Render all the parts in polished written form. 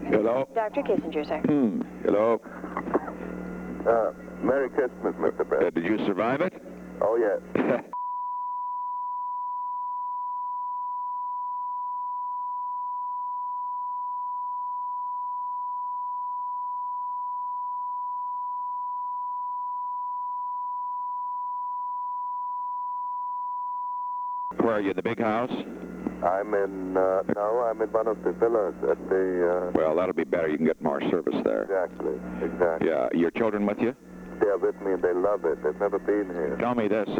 Hello? Dr. Kissinger, sir. Hello? Merry Christmas, Mr. President. Did you survive it? Oh, yes. Where are you, the big house? I'm in one of the villas at the, Well, that'll be better. You can get more service there. Exactly. Yeah. Your children with you? They're with me and they love it. They've never been here. Tell me this,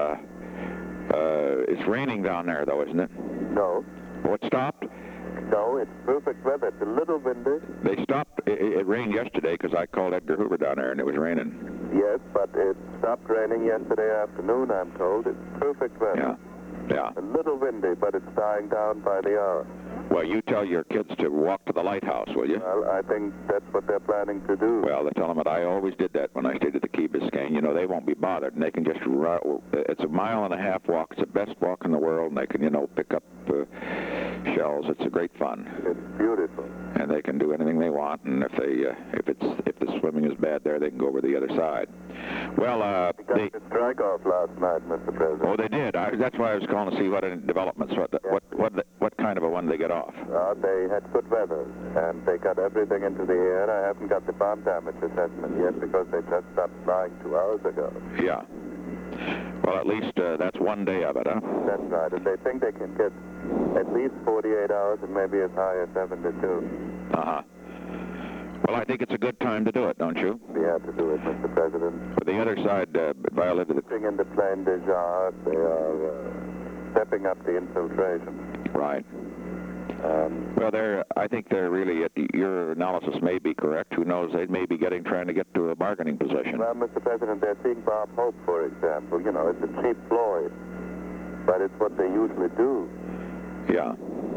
it's raining down there, though, isn't it? No. Oh, it stopped? No, it's perfect weather. It's a little windy. They stopped. It rained yesterday because I called Edgar Hoover down there and it was raining. Yes, but it stopped raining yesterday afternoon, I'm told. It's perfect weather. Yeah. A little windy, but it's dying down by the hour. Well, you tell your kids to walk to the lighthouse, will you? Well, I think that's what they're planning to do. Well, they tell them that I always did that when I stayed at the Key Biscayne. You know, they won't be bothered, and they can just run. It's a 1.5 mile walk. It's the best walk in the world, and they can, pick up shells. It's a great fun. It's beautiful. And they can do anything they want, and if the swimming is bad there, they can go over the other side. Well, they got the strike off last night, Mr. President. Oh, they did. That's why I was calling to see what developments. What kind of a one they get off? They had good weather, and they got everything into the air. I haven't got the bomb damage assessment yet because they just stopped flying 2 hours ago. Yeah. Well, at least that's one day of it, huh? That's right, and they think they can get at least 48 hours and maybe as high as 72. Uh-huh. Well, I think it's a good time to do it, don't you? We have to do it, Mr. President. But the other side violated it. In the plain de Jars, they are stepping up the infiltration. Right. Well, I think they're really, your analysis may be correct. Who knows? They may be trying to get to a bargaining position. Well, Mr. President, they're seeing Bob Hope, for example. You know, it's a cheap ploy, but it's what they usually do. Yeah.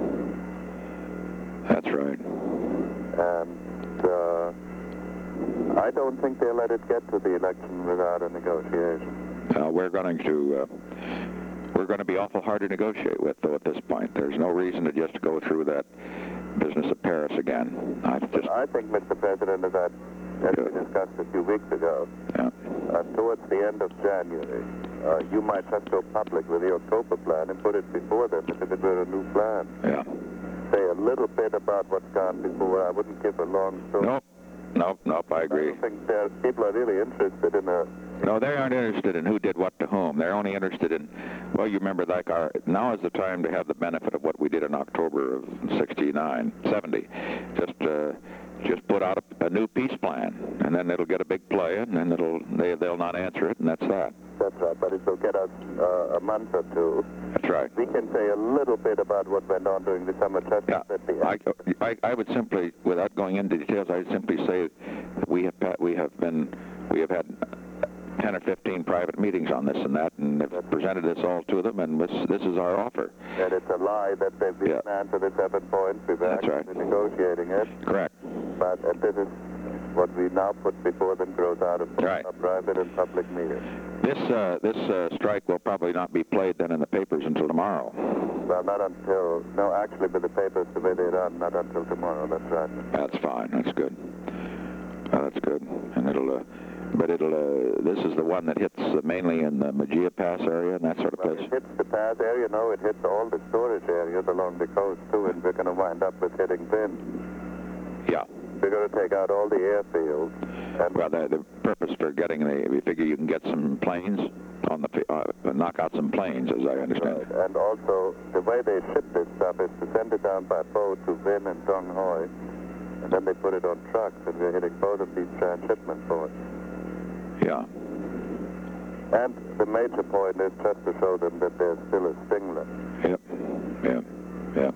That's right. I don't think they'll let it get to the election without a negotiation. We're going to be awful hard to negotiate with, though, at this point. There's no reason to just go through that business of Paris again. I think, Mr. President, as we discussed a few weeks ago, towards the end of January, you might just go public with the October plan and put it before them as if it were a new plan. Yeah. Say a little bit about what's gone before. I wouldn't give a long story. Nope, I agree. I don't think people are really interested in a... No, they aren't interested in who did what to whom. They're only interested in, well, you remember, now is the time to have the benefit of what we did in October of 70. Just put out a new peace plan, and then it'll get a big play, and then they'll not answer it, and that's that. That's right, but it'll get us a month or two. That's right. We can say a little bit about what went on during the summer session. Yeah, I would simply, without going into details, I'd simply say that we have had 10 or 15 private meetings on this and that, and have presented this all to them, and this is our offer. And it's a lie that they've been planned for the 7 points. We've actually negotiating it. Correct. But this is what we now put before them grows out of a private and public meeting. This strike will probably not be played then in the papers until tomorrow. Well, actually with the papers the way they run, not until tomorrow, that's right. That's fine, that's good. That's good. And this is the one that hits mainly in the Mejia Pass area and that sort of place? It hits the pass area, it hits all the storage areas along the coast too, and we're going to wind up with hitting Vin. Yeah. We're going to take out all the airfields. Well, the purpose for we figure you can get some planes on knock out some planes, as I understand. Right. And also, the way they ship this stuff is to send it down by boat to Vin and Dong Hoi, and then they put it on trucks, and we're hitting both of these transshipment ports. Yeah. And the major point is just to show them that there's still a sting left. Yep.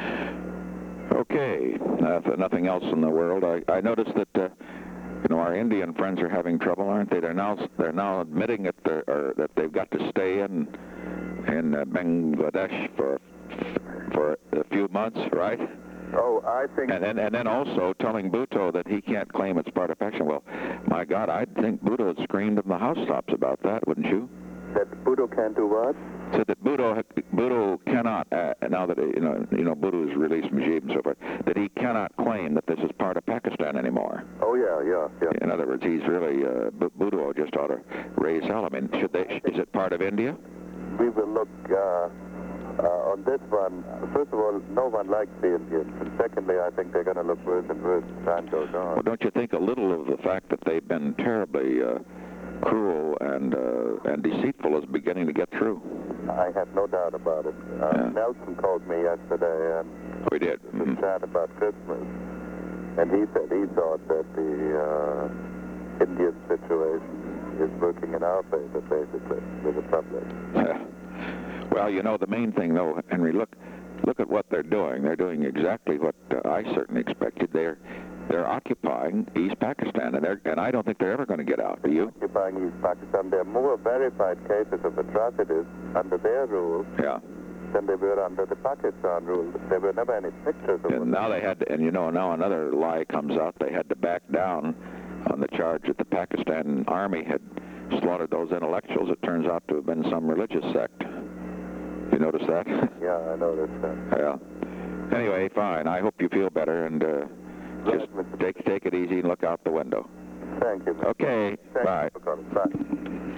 Okay. Nothing else in the world. I noticed that our Indian friends are having trouble, aren't they? They're now admitting that they've got to stay in Bangladesh for a few months, right? Oh, I think... And then also telling Bhutto that he can't claim it's part of action. Well, my God, I'd think Bhutto had screamed in the housetops about that, wouldn't you? That Bhutto can't do what? So that Bhutto cannot, now that Bhutto has released Mujib and so forth, that he cannot claim that this is part of Pakistan anymore. Oh, yeah. In other words, he's really, Bhutto just ought to raise hell. I mean, is it part of India? We will look on this one. First of all, no one likes the Indians. And secondly, I think they're going to look worse and worse as time goes on. Well, don't you think a little of the fact that they've been terribly cruel and deceitful is beginning to get through? I have no doubt about it. Nelson called me yesterday and we did. We chat about Christmas, and he said he thought that the Indian situation is working in our favor, basically, with the public. Well, the main thing, though, Henry, look at what they're doing. They're doing exactly what I certainly expected. They're occupying East Pakistan, and I don't think they're ever going to get out. Do you? Occupying East Pakistan. There are more verified cases of atrocities under their rule than they were under the Pakistan rule. There were never any pictures of them. And now they had to, and now another lie comes out. They had to back down on the charge that the Pakistan army had slaughtered those intellectuals. It turns out to have been some religious sect. You notice that? Yeah, I noticed that. Yeah. Anyway, fine. I hope you feel better, and just take it easy and look out the window. Thank you. Okay. Thank bye. You for calling. Bye.